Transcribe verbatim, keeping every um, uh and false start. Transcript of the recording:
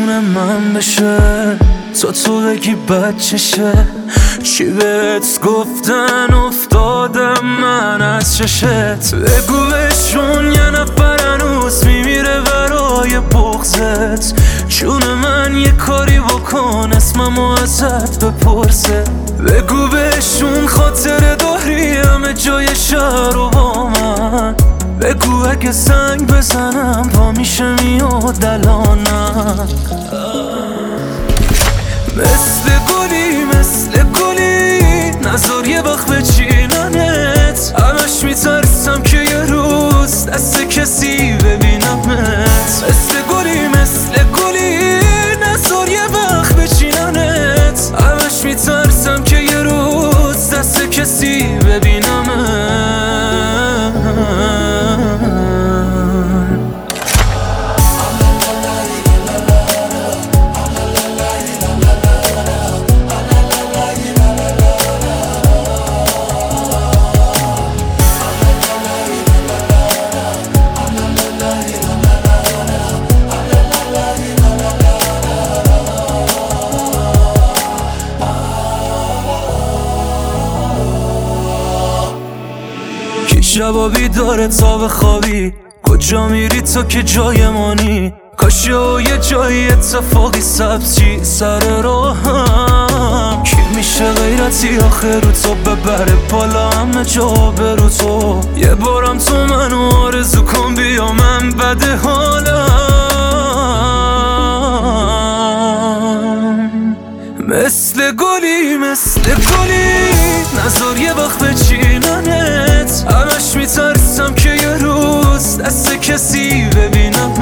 جون من بشه تا تو بگی بچشه. چی بهت گفتن افتادم من از چشت. بگو بهشون یه نفر هنوز میمیره برای بغضت. جون من یه کاری بکن اسممو ازت بپرسه. بگو بهشون خاطر داری همه جای شهر و با من. بگو اگه زنگ بزنم پا میشه میاد الانم. مثل گلی مثل گلی نذار یه وقت بچیننت. همش میترسم که یه روز دست کسی ببینمت. مثل گلی مثل گلی نذار یه وقت بچیننت. همش میترسم که یه روز دست کسی ببینمت. شبا بیداره تا بخوابی. کجا میری تو که جای مانی؟ کاشه و یه جای اتفاقی سبزی سر راهم. کی میشه غیرتی آخر رو تو ببره بالا همه جا برو تو. یه بارم تو منو آرزو کن بیا من بده حالم. مثل گلی مثل گلی نذار یه وقت بچیننت. همش میترسم که یه روز دست کسی ببینم